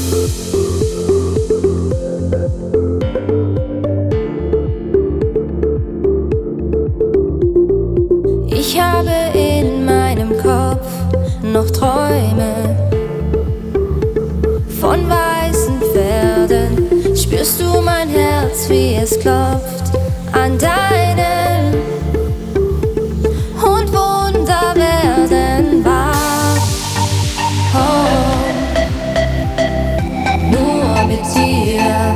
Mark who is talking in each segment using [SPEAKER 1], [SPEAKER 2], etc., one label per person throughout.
[SPEAKER 1] Ich habe in meinem Kopf noch Träume von weißen Pferden. Spürst du mein Herz, wie es klopft an deinem? Und Wunder werden wahr. Oh, nur mit dir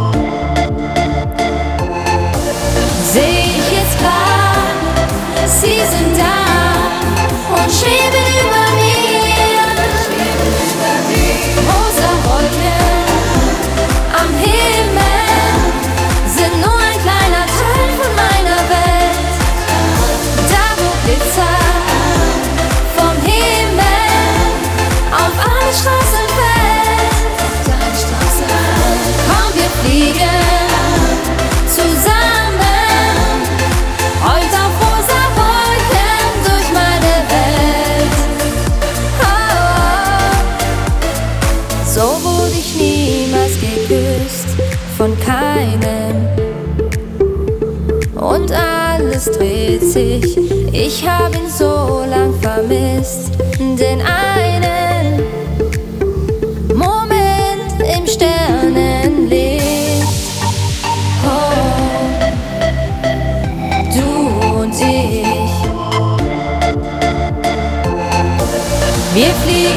[SPEAKER 1] seh ich jetzt klar, sie sind da und schweben über mir. Rosa Wolken am Himmel sind nur ein kleiner Teil von meiner Welt. Da wo Blitzer vom Himmel auf alle Straßen fällt. Komm, wir fliegen zusammen heute auf rosa Wolken durch meine Welt. Oh, so wurde ich niemals geküsst von keinem. Und alles dreht sich, ich hab ihn so lang vermisst. Den einen Moment im Sternenlicht. Oh, du und ich, wir fliegen